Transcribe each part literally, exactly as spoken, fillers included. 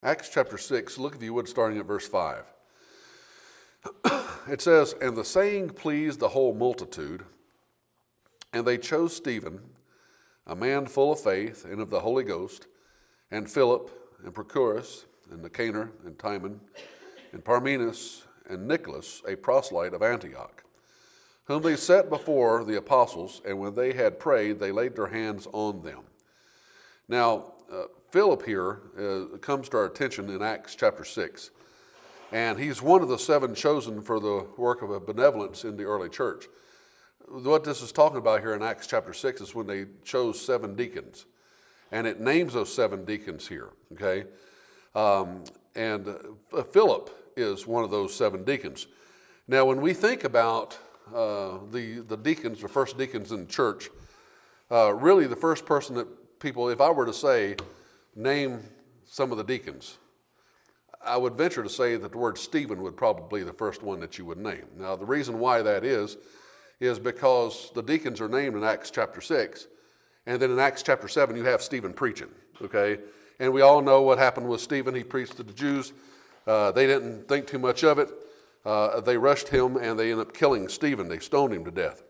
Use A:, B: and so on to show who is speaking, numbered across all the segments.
A: Acts chapter six, look if you would, starting at verse five. It says, "And the saying pleased the whole multitude, and they chose Stephen, a man full of faith and of the Holy Ghost, and Philip, and Prochorus, and Nicanor, and Timon, and Parmenas, and Nicholas, a proselyte of Antioch, whom they set before the apostles, and when they had prayed, they laid their hands on them." Now, uh, Philip here uh, comes to our attention in Acts chapter six, and he's one of the seven chosen for the work of benevolence in the early church. What this is talking about here in Acts chapter six is when they chose seven deacons, and it names those seven deacons here, okay? Um, and uh, Philip is one of those seven deacons. Now, when we think about uh, the, the deacons, the first deacons in the church, uh, really the first person that people, if I were to say, name some of the deacons, I would venture to say that the word Stephen would probably be the first one that you would name. Now, the reason why that is, is because the deacons are named in Acts chapter six, and then in Acts chapter seven, you have Stephen preaching, okay? And we all know what happened with Stephen. He preached to the Jews. Uh, they didn't think too much of it. Uh, they rushed him, and they ended up killing Stephen. They stoned him to death.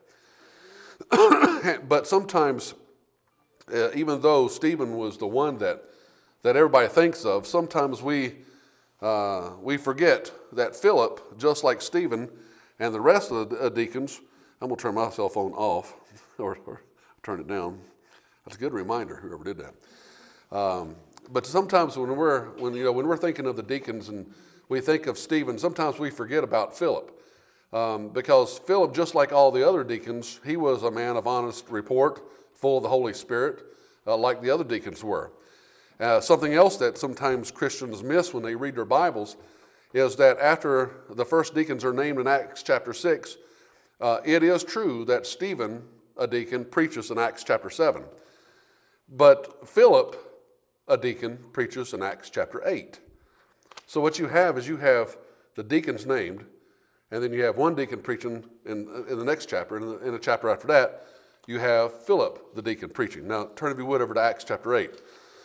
A: But sometimes, uh, even though Stephen was the one that, that everybody thinks of, sometimes we, uh, we forget that Philip, just like Stephen and the rest of the deacons, I'm going to turn my cell phone off or, or turn it down. That's a good reminder, whoever did that. Um, but sometimes when we're when you know when we're thinking of the deacons and we think of Stephen, sometimes we forget about Philip, um, because Philip, just like all the other deacons, he was a man of honest report, full of the Holy Spirit, uh, like the other deacons were. Uh, something else that sometimes Christians miss when they read their Bibles is that after the first deacons are named in Acts chapter six, uh, it is true that Stephen, a deacon, preaches in Acts chapter seven. But Philip, a deacon, preaches in Acts chapter eight. So what you have is you have the deacons named, and then you have one deacon preaching in, in the next chapter. In the, in the chapter after that, you have Philip, the deacon, preaching. Now, turn if you would over to Acts chapter eight.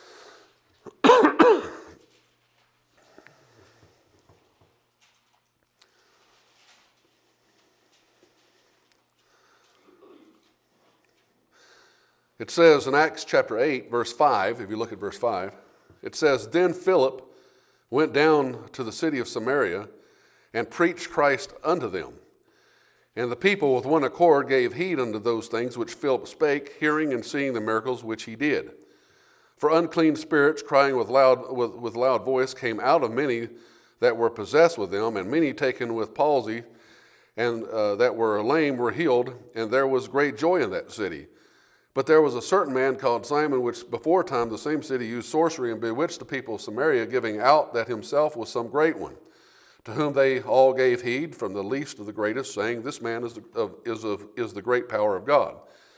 A: It says in Acts chapter eight, verse five, if you look at verse five, it says, "Then Philip went down to the city of Samaria and preached Christ unto them. And the people with one accord gave heed unto those things which Philip spake, hearing and seeing the miracles which he did. For unclean spirits, crying with loud, with, with loud voice, came out of many that were possessed with them, and many taken with palsy, and uh, that were lame were healed, and there was great joy in that city. But there was a certain man called Simon, which before time the same city used sorcery and bewitched the people of Samaria, giving out that himself was some great one, to whom they all gave heed, from the least to the greatest, saying, This man is, the, of, is, of, is the great power of God.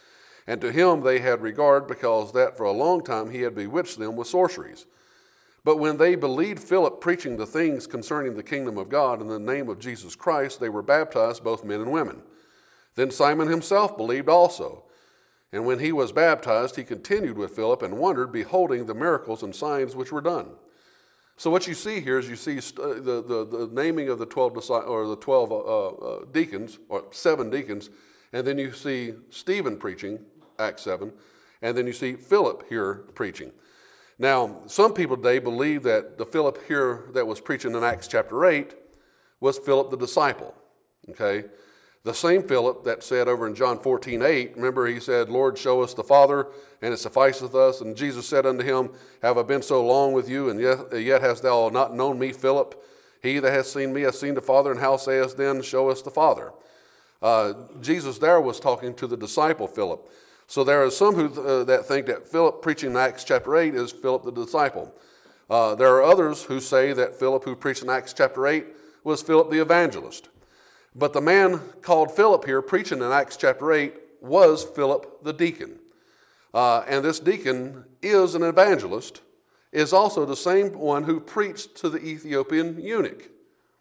A: And to him they had regard, because that for a long time he had bewitched them with sorceries. But when they believed Philip preaching the things concerning the kingdom of God in the name of Jesus Christ, they were baptized, both men and women. Then Simon himself believed also. And when he was baptized, he continued with Philip and wondered, beholding the miracles and signs which were done." So what you see here is you see the, the, the naming of the twelve or the twelve uh, uh, deacons, or seven deacons, and then you see Stephen preaching, Acts seven, and then you see Philip here preaching. Now, some people today believe that the Philip here that was preaching in Acts chapter eight was Philip the disciple, okay? The same Philip that said over in John fourteen eight, remember he said, "Lord, show us the Father, and it sufficeth us." And Jesus said unto him, "Have I been so long with you, and yet, yet hast thou not known me, Philip? He that hath seen me hath seen the Father, and how sayest then, Show us the Father?" Uh, Jesus there was talking to the disciple Philip. So there are some who uh, that think that Philip preaching in Acts chapter eight is Philip the disciple. Uh, there are others who say that Philip who preached in Acts chapter eight was Philip the evangelist. But the man called Philip here preaching in Acts chapter eight was Philip the deacon. Uh, and this deacon is an evangelist, is also the same one who preached to the Ethiopian eunuch.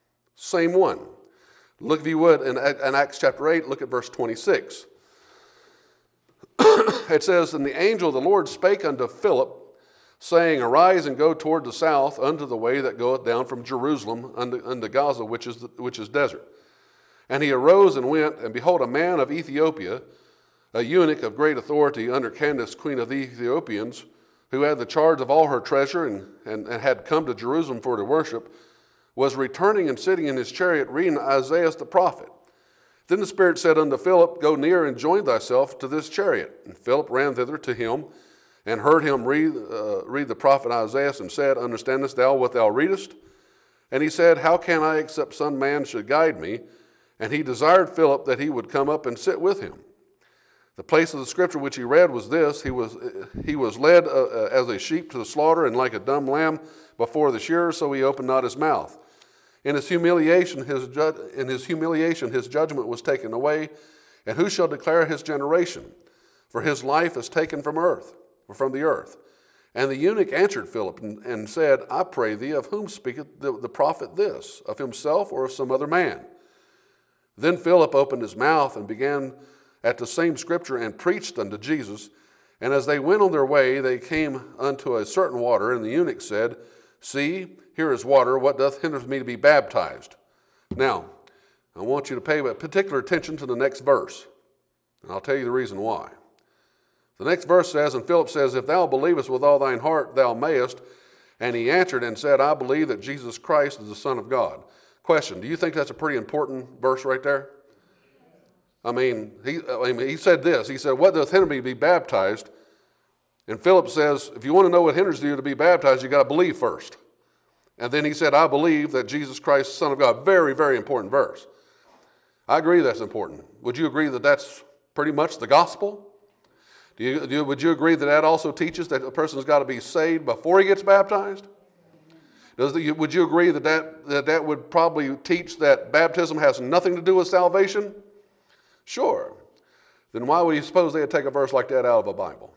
A: Same one. Look, if you would, in, in Acts chapter eight, look at verse twenty-six. It says, "And the angel of the Lord spake unto Philip, saying, Arise and go toward the south unto the way that goeth down from Jerusalem unto, unto Gaza, which is, the, which is desert. And he arose and went, and behold, a man of Ethiopia, a eunuch of great authority under Candace, queen of the Ethiopians, who had the charge of all her treasure and, and, and had come to Jerusalem for to worship, was returning and sitting in his chariot reading Isaiah the prophet. Then the Spirit said unto Philip, Go near and join thyself to this chariot. And Philip ran thither to him, and heard him read, uh, read the prophet Isaiah, and said, Understandest thou what thou readest? And he said, How can I, except some man should guide me? And he desired Philip that he would come up and sit with him. The place of the scripture which he read was this, He was, he was led uh, uh, as a sheep to the slaughter, and like a dumb lamb before the shearer, so he opened not his mouth. In his humiliation, his, ju- in his humiliation, his judgment was taken away. And who shall declare his generation? For his life is taken from earth, or from the earth. And the eunuch answered Philip and, and said, I pray thee, of whom speaketh the, the prophet this? Of himself or of some other man? Then Philip opened his mouth and began at the same scripture and preached unto Jesus. And as they went on their way, they came unto a certain water, and the eunuch said, See, here is water, what doth hinder me to be baptized? Now, I want you to pay particular attention to the next verse, and I'll tell you the reason why. The next verse says, And Philip says, If thou believest with all thine heart, thou mayest. And he answered and said, I believe that Jesus Christ is the Son of God. Question, do you think that's a pretty important verse right there? I mean, he, I mean, he said this. He said, What doth hinder me to be baptized? And Philip says, if you want to know what hinders you to be baptized, you got to believe first. And then he said, I believe that Jesus Christ is the Son of God. Very, very important verse. I agree that's important. Would you agree that that's pretty much the gospel? Do you, do you, would you agree that that also teaches that a person's got to be saved before he gets baptized? Does the, would you agree that that, that that would probably teach that baptism has nothing to do with salvation? Sure. Then why would you suppose they'd take a verse like that out of a Bible?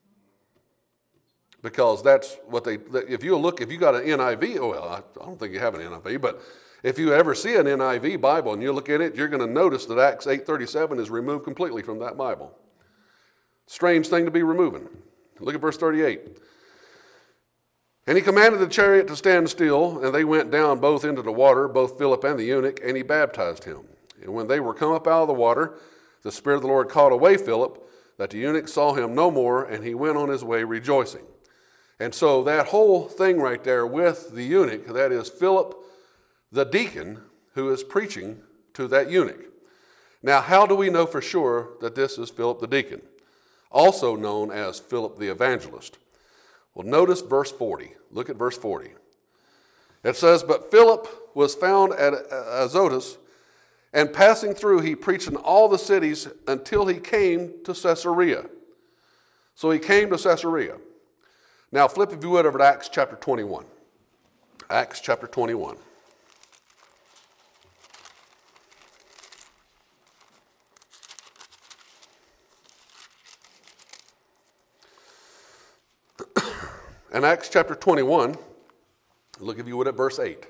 A: Because that's what they, if you look, if you got an N I V, well, I don't think you have an N I V, but if you ever see an N I V Bible and you look at it, you're going to notice that Acts eight thirty-seven is removed completely from that Bible. Strange thing to be removing. Look at verse thirty-eight. And he commanded the chariot to stand still, and they went down both into the water, both Philip and the eunuch, and he baptized him. And when they were come up out of the water, the Spirit of the Lord called away Philip, that the eunuch saw him no more, and he went on his way rejoicing. And so that whole thing right there with the eunuch, that is Philip the deacon who is preaching to that eunuch. Now, how do we know for sure that this is Philip the deacon, also known as Philip the evangelist? Well, notice verse forty. Look at verse forty. It says, But Philip was found at Azotus, and passing through, he preached in all the cities until he came to Caesarea. So he came to Caesarea. Now flip, if you would, over to Acts chapter twenty-one. Acts chapter twenty-one. In Acts chapter twenty-one, look, if you would, at verse eight.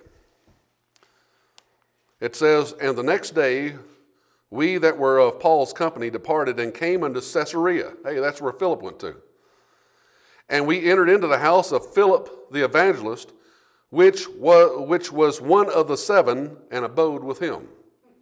A: It says, And the next day we that were of Paul's company departed and came unto Caesarea. Hey, that's where Philip went to. And we entered into the house of Philip the evangelist, which was, which was one of the seven, and abode with him.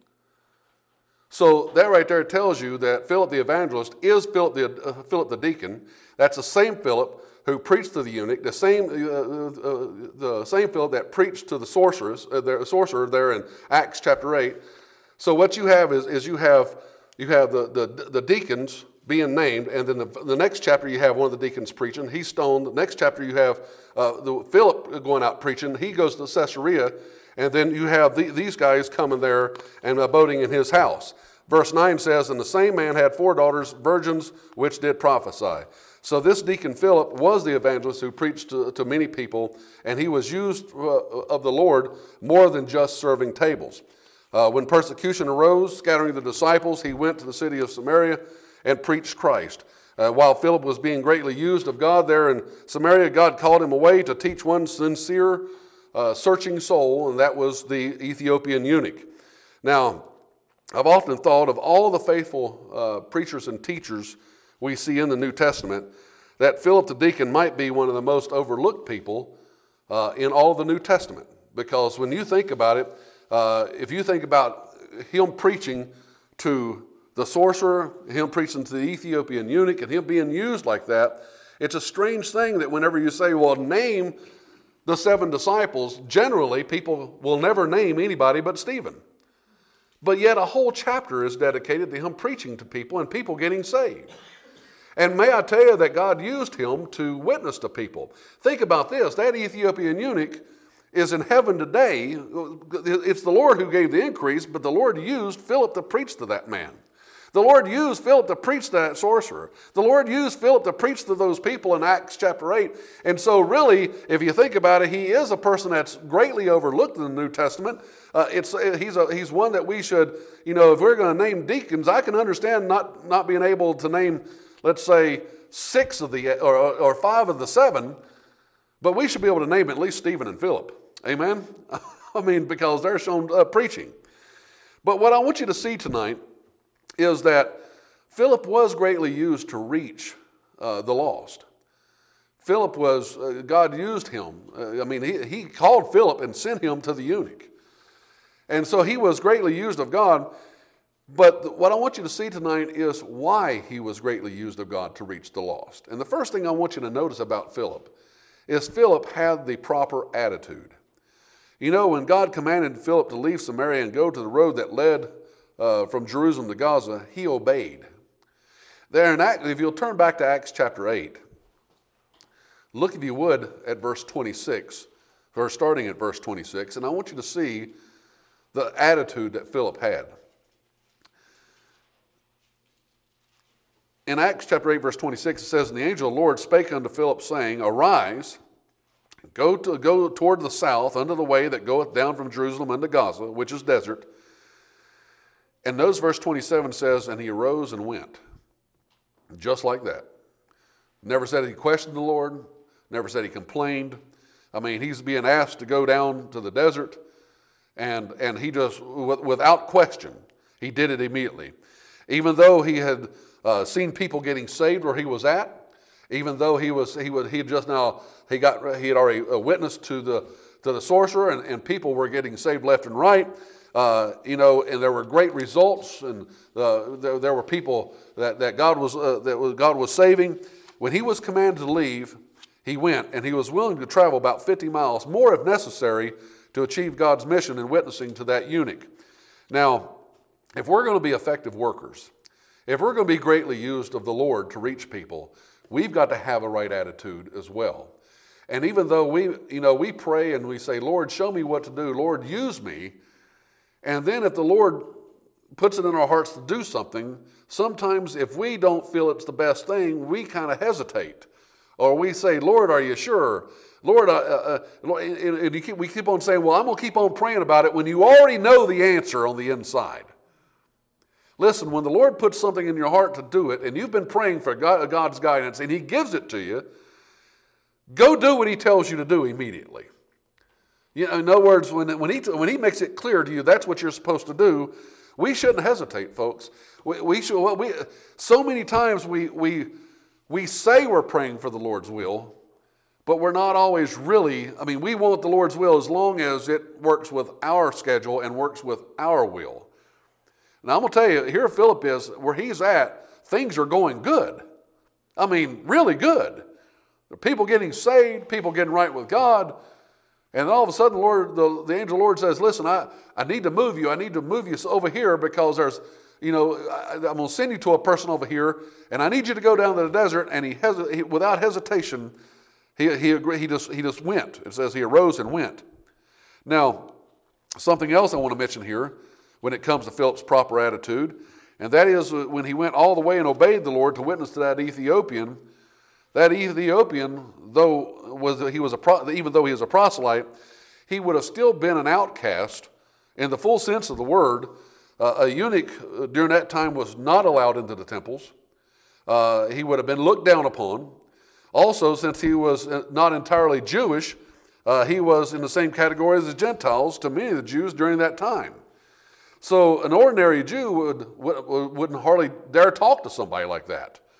A: So that right there tells you that Philip the evangelist is Philip the, uh, Philip the deacon. That's the same Philip who preached to the eunuch, the same, uh, uh, the same Philip that preached to the sorcerers, uh, the sorcerer there in Acts chapter eight. So what you have is, is you have you have the, the, the deacons being named, and then the, the next chapter you have one of the deacons preaching. He's stoned. The next chapter you have uh, the, Philip going out preaching. He goes to Caesarea, and then you have the, these guys coming there and abiding in his house. Verse nine says, And the same man had four daughters, virgins, which did prophesy. So this deacon Philip was the evangelist who preached to, to many people, and he was used uh, of the Lord more than just serving tables. Uh, when persecution arose, scattering the disciples, he went to the city of Samaria and preached Christ. Uh, while Philip was being greatly used of God there in Samaria, God called him away to teach one sincere, uh, searching soul, and that was the Ethiopian eunuch. Now, I've often thought of all the faithful uh, preachers and teachers we see in the New Testament, that Philip the deacon might be one of the most overlooked people uh, in all of the New Testament. Because when you think about it, uh, if you think about him preaching to the sorcerer, him preaching to the Ethiopian eunuch, and him being used like that, it's a strange thing that whenever you say, well, name the seven disciples, generally people will never name anybody but Stephen. But yet a whole chapter is dedicated to him preaching to people and people getting saved. And may I tell you that God used him to witness to people. Think about this, that Ethiopian eunuch is in heaven today. It's the Lord who gave the increase, but the Lord used Philip to preach to that man. The Lord used Philip to preach to that sorcerer. The Lord used Philip to preach to those people in Acts chapter eight. And so really, if you think about it, he is a person that's greatly overlooked in the New Testament. Uh, it's he's a, he's one that we should, you know, if we're going to name deacons, I can understand not, not being able to name, let's say, six of the, or, or five of the seven, but we should be able to name at least Stephen and Philip. Amen? I mean, because they're shown uh, preaching. But what I want you to see tonight is that Philip was greatly used to reach uh, the lost. Philip was, uh, God used him. Uh, I mean, he, he called Philip and sent him to the eunuch. And so he was greatly used of God. But what I want you to see tonight is why he was greatly used of God to reach the lost. And the first thing I want you to notice about Philip is Philip had the proper attitude. You know, when God commanded Philip to leave Samaria and go to the road that led Uh, from Jerusalem to Gaza, he obeyed. There in Acts, if you'll turn back to Acts chapter eight, look if you would at verse twenty-six, or starting at verse twenty-six, and I want you to see the attitude that Philip had. In Acts chapter eight, verse twenty-six, it says, "And the angel of the Lord spake unto Philip, saying, Arise, go to go toward the south, unto the way that goeth down from Jerusalem unto Gaza, which is desert." And notice verse twenty-seven says, "And he arose and went." Just like that. Never said he questioned the Lord. Never said he complained. I mean, he's being asked to go down to the desert. And, and he just, without question, he did it immediately. Even though he had uh, seen people getting saved where he was at, even though he was, he would, he just now, he got, he had already witnessed to the, to the sorcerer and, and people were getting saved left and right. Uh, you know, and there were great results, and uh, there, there were people that, that God was uh, that was, God was saving. When he was commanded to leave, he went, and he was willing to travel about fifty miles, more if necessary, to achieve God's mission in witnessing to that eunuch. Now, if we're going to be effective workers, if we're going to be greatly used of the Lord to reach people, we've got to have a right attitude as well. And even though we, you know, we pray and we say, "Lord, show me what to do. Lord, use me." And then if the Lord puts it in our hearts to do something, sometimes if we don't feel it's the best thing, we kind of hesitate. Or we say, "Lord, are you sure? Lord," uh, uh, and, and you keep, we keep on saying, "Well, I'm going to keep on praying about it," when you already know the answer on the inside. Listen, when the Lord puts something in your heart to do it, and you've been praying for God, God's guidance, and he gives it to you, go do what he tells you to do immediately. You know, in other words, when, when, he, when he makes it clear to you that's what you're supposed to do, we shouldn't hesitate, folks. We, we should, well, we, so many times we, we, we say we're praying for the Lord's will, but we're not always really, I mean, we want the Lord's will as long as it works with our schedule and works with our will. Now, I'm going to tell you, here Philip is, where he's at, things are going good. I mean, really good. There are people getting saved, people getting right with God. And all of a sudden, Lord, the, the angel of the Lord says, "Listen, I, I need to move you. I need to move you over here because there's, you know, I, I'm going to send you to a person over here, and I need you to go down to the desert." And he, hes- he without hesitation, he he agreed, he just he just went. It says he arose and went. Now, something else I want to mention here when it comes to Philip's proper attitude, and that is when he went all the way and obeyed the Lord to witness to that Ethiopian. That Ethiopian, though was he was a pro, even though he was a proselyte, he would have still been an outcast in the full sense of the word. Uh, a eunuch uh, during that time was not allowed into the temples. Uh, he would have been looked down upon. Also, since he was not entirely Jewish, uh, he was in the same category as the Gentiles to many of the Jews during that time. So an ordinary Jew would, would, wouldn't hardly dare talk to somebody like that.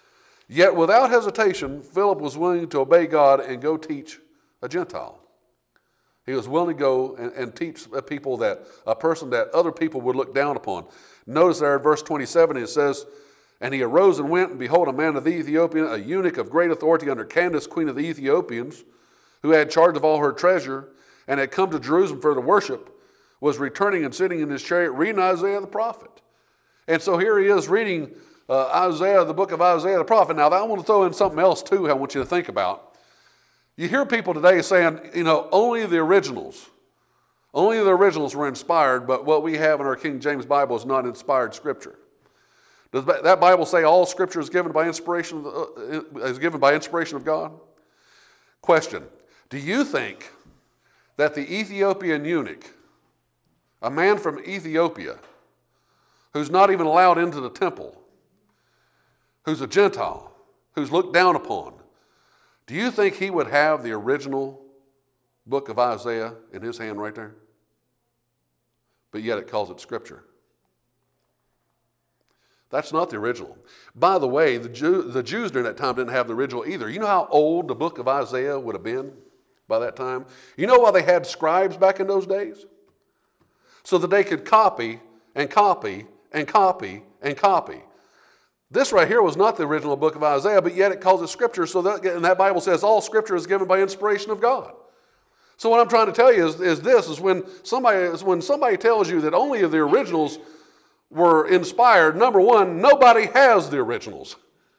A: Yet without hesitation, Philip was willing to obey God and go teach a Gentile. He was willing to go and, and teach a people that, a person that other people would look down upon. Notice there in verse twenty-seven, it says, and he arose and went, and behold, a man of the Ethiopian, a eunuch of great authority under Candace, queen of the Ethiopians, who had charge of all her treasure, and had come to Jerusalem for the worship, was returning and sitting in his chariot, reading Isaiah the prophet. And so here he is reading uh, Isaiah, the book of Isaiah the prophet. Now, I want to throw in something else, too, I want you to think about. You hear people today saying, you know, only the originals, only the originals were inspired, but what we have in our King James Bible is not inspired scripture. Does that Bible say all scripture is given by inspiration of, the, uh, is given by inspiration of God? Question, do you think that the Ethiopian eunuch, a man from Ethiopia, who's not even allowed into the temple, who's a Gentile, who's looked down upon, do you think he would have the original book of Isaiah in his hand right there? But yet it calls it scripture. That's not the original. By the way, the, Jew, the Jews during that time didn't have the original either. You know how old the book of Isaiah would have been by that time? You know why they had scribes back in those days? So that they could copy and copy and copy and copy. This right here was not the original book of Isaiah, but yet it calls it scripture. So that, and that Bible says all scripture is given by inspiration of God. So what I'm trying to tell you is, is this, is when somebody, is when somebody tells you that only of the originals were inspired, number one, nobody has the originals.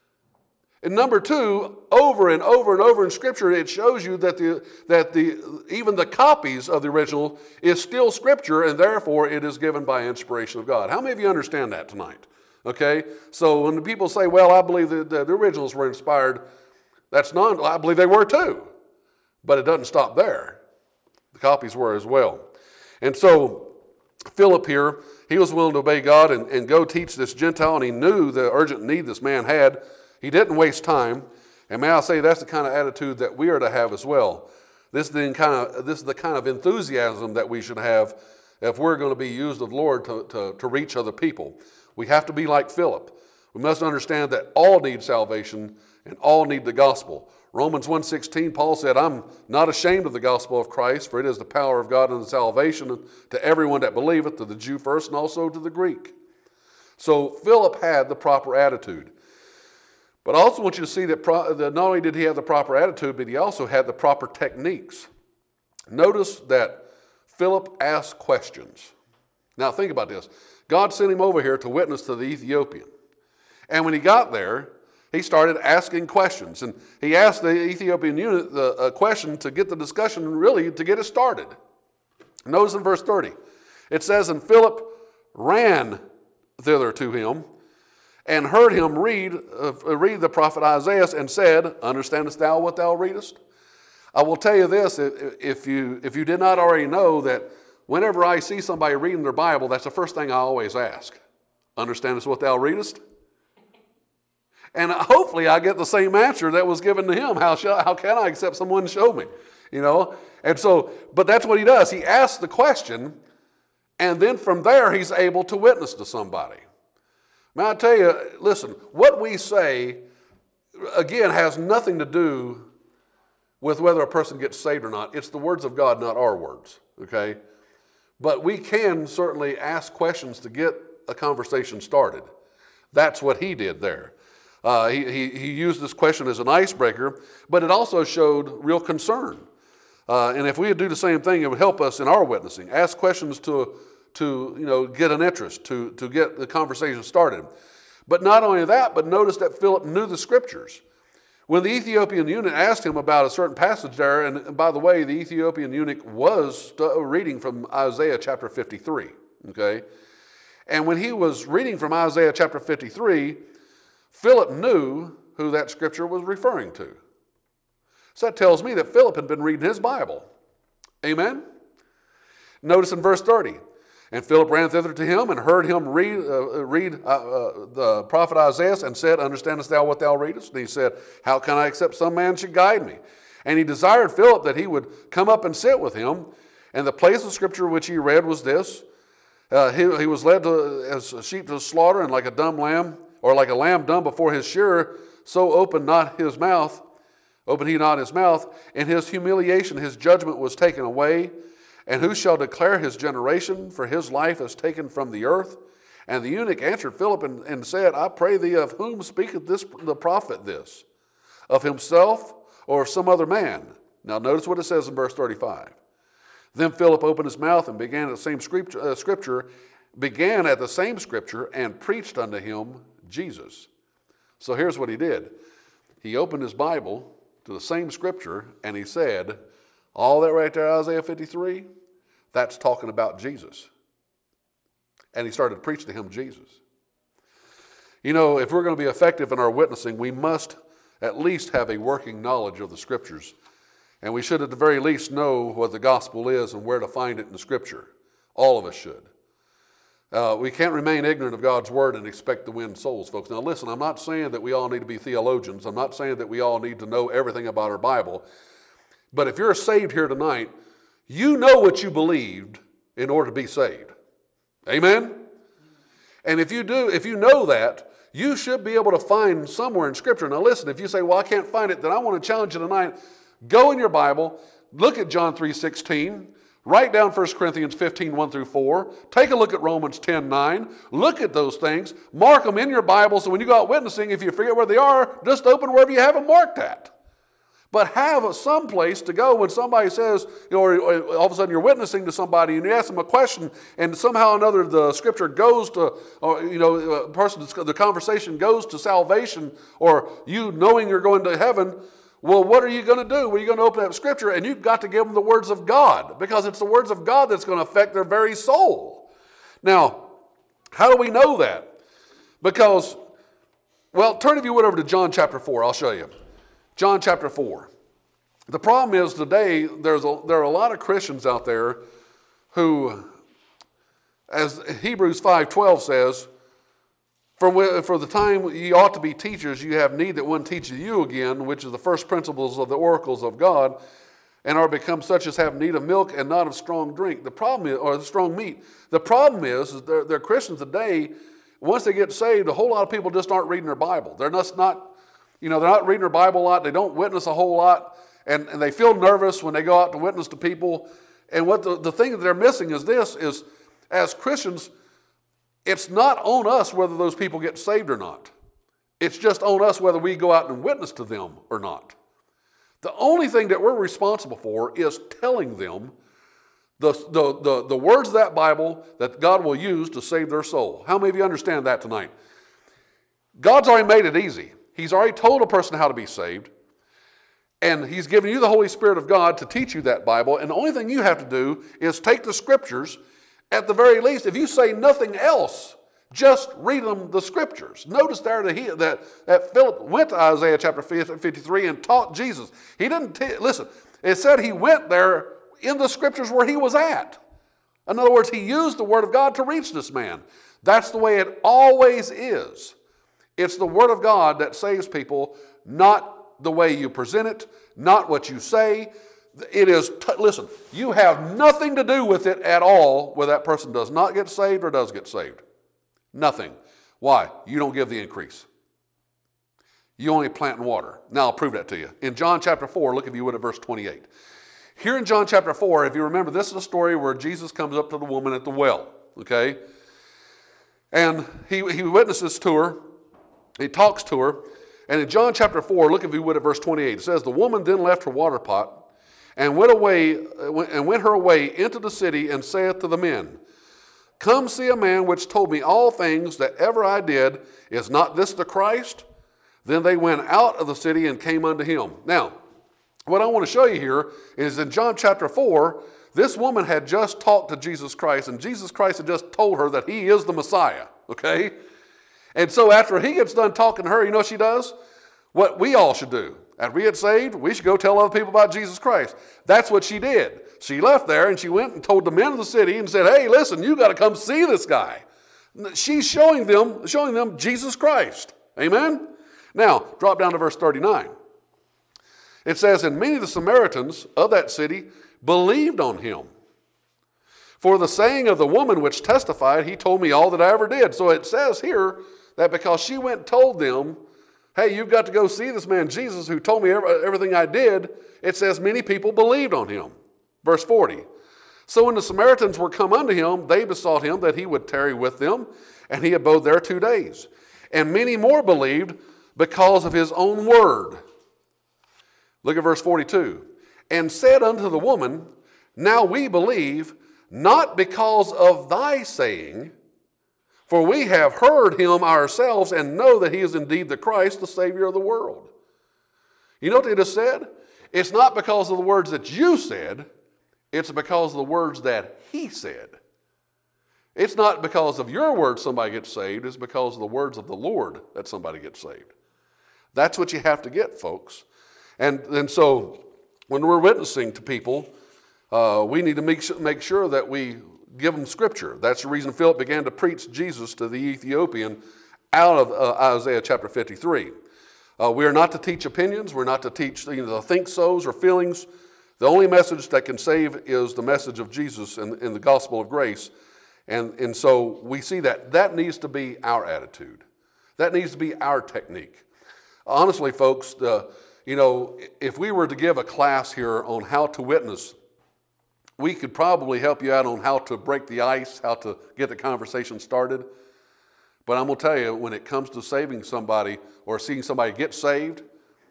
A: And number two, over and over and over in Scripture, it shows you that the that the even the copies of the original is still Scripture, and therefore it is given by inspiration of God. How many of you understand that tonight? Okay, so when people say, "Well, I believe that the originals were inspired," that's not. I believe they were too, but it doesn't stop there. The copies were as well, and so Philip here, he was willing to obey God and, and go teach this Gentile, and he knew the urgent need this man had. He didn't waste time, and may I say that's the kind of attitude that we are to have as well. This is the kind of, this is the kind of enthusiasm that we should have if we're going to be used of the Lord to, to, to reach other people. We have to be like Philip. We must understand that all need salvation and all need the gospel. Romans one sixteen, Paul said, I'm not ashamed of the gospel of Christ, for it is the power of God unto salvation to everyone that believeth, to the Jew first and also to the Greek. So Philip had the proper attitude. But I also want you to see that, pro- that not only did he have the proper attitude, but he also had the proper techniques. Notice that Philip asked questions. Now think about this. God sent him over here to witness to the Ethiopian. And when he got there, he started asking questions. And he asked the Ethiopian eunuch a question to get the discussion, really, to get it started. Notice in verse thirty, it says, and Philip ran thither to him, and heard him read, uh, read the prophet Isaiah, and said, understandest thou what thou readest? I will tell you this, if you, if you did not already know, that whenever I see somebody reading their Bible, that's the first thing I always ask. Understandest what thou readest? And hopefully I get the same answer that was given to him. How, shall, how can I except someone show me? You know? And so, but that's what he does. He asks the question, and then from there he's able to witness to somebody. May I tell you, listen, what we say, again, has nothing to do with whether a person gets saved or not. It's the words of God, not our words, okay? But we can certainly ask questions to get a conversation started. That's what he did there. Uh, he, he, he used this question as an icebreaker, but it also showed real concern. Uh, and if we would do the same thing, it would help us in our witnessing. Ask questions to to you know get an interest, to, to get the conversation started. But not only that, but notice that Philip knew the scriptures. When the Ethiopian eunuch asked him about a certain passage there, and by the way, the Ethiopian eunuch was reading from Isaiah chapter fifty-three, okay? And when he was reading from Isaiah chapter fifty-three, Philip knew who that scripture was referring to. So that tells me that Philip had been reading his Bible. Amen? Notice in verse thirty, and Philip ran thither to him and heard him read, uh, read uh, uh, the prophet Isaiah, and said, understandest thou what thou readest? And he said, how can I except some man should guide me? And he desired Philip that he would come up and sit with him. And the place of scripture which he read was this. Uh, he, he was led to, as a sheep to the slaughter, and like a dumb lamb, or like a lamb dumb before his shearer, so opened not his mouth, opened he not his mouth. In his humiliation his judgment was taken away. And who shall declare his generation? For his life is taken from the earth. And the eunuch answered Philip and, and said, I pray thee, of whom speaketh this the prophet this? Of himself or of some other man? Now notice what it says in verse thirty-five. Then Philip opened his mouth and began at the same scripture, uh, scripture, began at the same scripture and preached unto him Jesus. So here's what he did. He opened his Bible to the same scripture and he said, all that right there, Isaiah fifty-three, that's talking about Jesus. And he started preaching to him Jesus. You know, if we're going to be effective in our witnessing, we must at least have a working knowledge of the scriptures. And we should at the very least know what the gospel is and where to find it in the scripture. All of us should. Uh, we can't remain ignorant of God's word and expect to win souls, folks. Now listen, I'm not saying that we all need to be theologians. I'm not saying that we all need to know everything about our Bible. But if you're saved here tonight, you know what you believed in order to be saved. Amen? And if you do, if you know that, you should be able to find somewhere in Scripture. Now listen, if you say, well, I can't find it, then I want to challenge you tonight. Go in your Bible, look at John three sixteen, write down First Corinthians fifteen, one through four, take a look at Romans ten, nine, look at those things, mark them in your Bible so when you go out witnessing, if you forget where they are, just open wherever you have them marked at. But have some place to go when somebody says, you know, or, or all of a sudden you're witnessing to somebody and you ask them a question and somehow or another the scripture goes to, or, you know, a person, the conversation goes to salvation or you knowing you're going to heaven. Well, what are you going to do? Well, you're going to open up scripture and you've got to give them the words of God because it's the words of God that's going to affect their very soul. Now, how do we know that? Because, well, turn if you would over to John chapter four. I'll show you. John chapter four. The problem is today there's a, there are a lot of Christians out there who, as Hebrews five twelve says, for, for the time ye ought to be teachers, you have need that one teach you again, which is the first principles of the oracles of God, and are become such as have need of milk and not of strong drink. The problem is, or strong meat. The problem is, is they're, they're Christians today, once they get saved, a whole lot of people just aren't reading their Bible. They're just not You know, they're not reading their Bible a lot. They don't witness a whole lot. And, and they feel nervous when they go out to witness to people. And what the, the thing that they're missing is this, is as Christians, it's not on us whether those people get saved or not. It's just on us whether we go out and witness to them or not. The only thing that we're responsible for is telling them the, the, the, the words of that Bible that God will use to save their soul. How many of you understand that tonight? God's already made it easy. He's already told a person how to be saved, and he's given you the Holy Spirit of God to teach you that Bible, and the only thing you have to do is take the scriptures. At the very least, if you say nothing else, just read them the scriptures. Notice there that, he, that, that Philip went to Isaiah chapter fifty-three and taught Jesus. He didn't, t- listen, it said he went there in the scriptures where he was at. In other words, he used the word of God to reach this man. That's the way it always is. It's the word of God that saves people, not the way you present it, not what you say. It is, t- listen, you have nothing to do with it at all whether that person does not get saved or does get saved. Nothing. Why? You don't give the increase. You only plant and water. Now I'll prove that to you. In John chapter four, look if you would at verse twenty-eight. Here in John chapter four, if you remember, this is a story where Jesus comes up to the woman at the well, okay? And he, he witnesses to her. He talks to her, and in John chapter four, look if you would at verse twenty-eight. It says, the woman then left her water pot and went away and went her way into the city and saith to the men, come see a man which told me all things that ever I did. Is not this the Christ? Then they went out of the city and came unto him. Now, what I want to show you here is in John chapter four, this woman had just talked to Jesus Christ, and Jesus Christ had just told her that he is the Messiah, okay? And so after he gets done talking to her, you know what she does? What we all should do. After we get saved, we should go tell other people about Jesus Christ. That's what she did. She left there and she went and told the men of the city and said, hey, listen, you got to come see this guy. She's showing them, showing them Jesus Christ. Amen? Now, drop down to verse thirty-nine. It says, and many of the Samaritans of that city believed on him. For the saying of the woman which testified, he told me all that I ever did. So it says here that because she went and told them, hey, you've got to go see this man Jesus who told me everything I did. It says many people believed on him. Verse forty. So when the Samaritans were come unto him, they besought him that he would tarry with them, and he abode there two days. And many more believed because of his own word. Look at verse forty-two. And said unto the woman, now we believe, not because of thy saying, for we have heard him ourselves and know that he is indeed the Christ, the Savior of the world. You know what they just said? It's not because of the words that you said, it's because of the words that he said. It's not because of your words somebody gets saved, it's because of the words of the Lord that somebody gets saved. That's what you have to get, folks. And, and so when we're witnessing to people, uh, we need to make, make sure that we give them Scripture. That's the reason Philip began to preach Jesus to the Ethiopian out of uh, Isaiah chapter fifty-three. Uh, we are not to teach opinions. We're not to teach you know, the think-sos or feelings. The only message that can save is the message of Jesus in, in the gospel of grace. And, and so we see that. That needs to be our attitude. That needs to be our technique. Honestly, folks, the, you know, if we were to give a class here on how to witness, we could probably help you out on how to break the ice, how to get the conversation started. But I'm going to tell you, when it comes to saving somebody or seeing somebody get saved,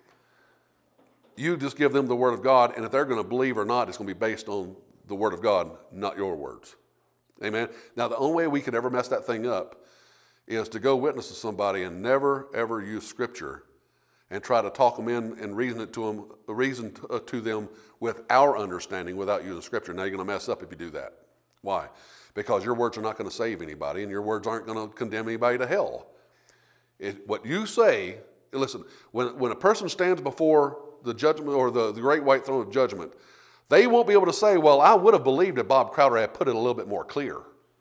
A: you just give them the Word of God, and if they're going to believe or not, it's going to be based on the Word of God, not your words. Amen? Now, the only way we could ever mess that thing up is to go witness to somebody and never, ever use Scripture and try to talk them in and reason it to them, reason to them with our understanding without using Scripture. Now, you're going to mess up if you do that. Why? Because your words are not going to save anybody, and your words aren't going to condemn anybody to hell. It, what you say, listen, when, when a person stands before the judgment or the, the great white throne of judgment, they won't be able to say, well, I would have believed if Bob Crowder had put it a little bit more clear.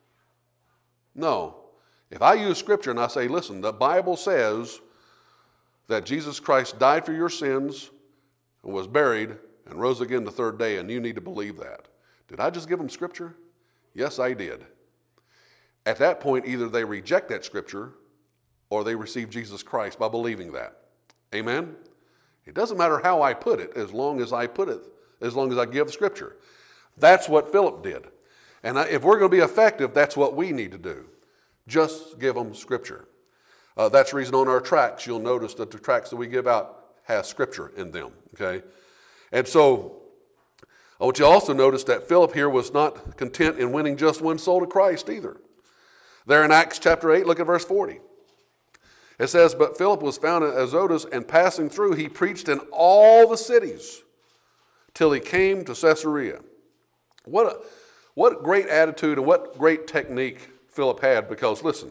A: No. If I use Scripture and I say, listen, the Bible says that Jesus Christ died for your sins and was buried and rose again the third day, and you need to believe that. Did I just give them Scripture? Yes, I did. At that point, either they reject that Scripture or they receive Jesus Christ by believing that. Amen? It doesn't matter how I put it, as long as I put it, as long as I give Scripture. That's what Philip did. And if we're going to be effective, that's what we need to do. Just give them Scripture. Uh, that's the reason on our tracts, you'll notice that the tracts that we give out has Scripture in them, okay? And so, I want you to also notice that Philip here was not content in winning just one soul to Christ either. There in Acts chapter eight, look at verse forty. It says, but Philip was found at Azotus, and passing through, he preached in all the cities till he came to Caesarea. What a, what great attitude and what great technique Philip had, because listen,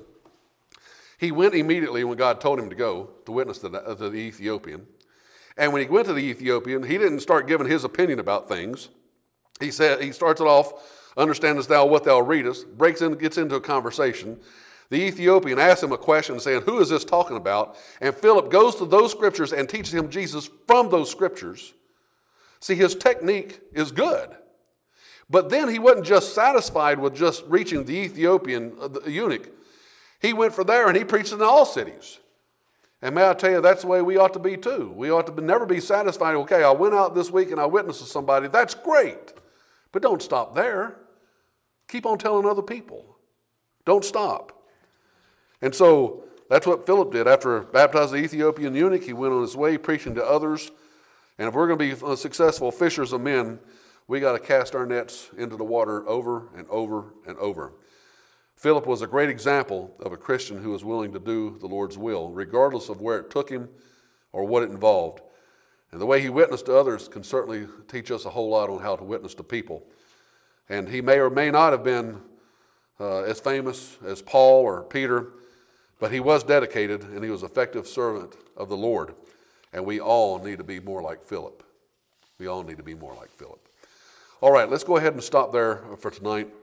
A: he went immediately when God told him to go to witness to the, to the Ethiopian. And when he went to the Ethiopian, he didn't start giving his opinion about things. He said, he starts it off, understandest thou what thou readest, breaks in, gets into a conversation. The Ethiopian asks him a question saying, who is this talking about? And Philip goes to those scriptures and teaches him Jesus from those scriptures. See, his technique is good. But then he wasn't just satisfied with just reaching the Ethiopian uh, the eunuch. He went from there and he preached in all cities. And may I tell you, that's the way we ought to be too. We ought to be, never be satisfied, okay, I went out this week and I witnessed to somebody. That's great. But don't stop there. Keep on telling other people. Don't stop. And so that's what Philip did. After baptizing the Ethiopian eunuch, he went on his way preaching to others. And if we're going to be successful fishers of men, we got to cast our nets into the water over and over and over. Philip was a great example of a Christian who was willing to do the Lord's will, regardless of where it took him or what it involved. And the way he witnessed to others can certainly teach us a whole lot on how to witness to people. And he may or may not have been uh, as famous as Paul or Peter, but he was dedicated and he was an effective servant of the Lord. And we all need to be more like Philip. We all need to be more like Philip. All right, let's go ahead and stop there for tonight.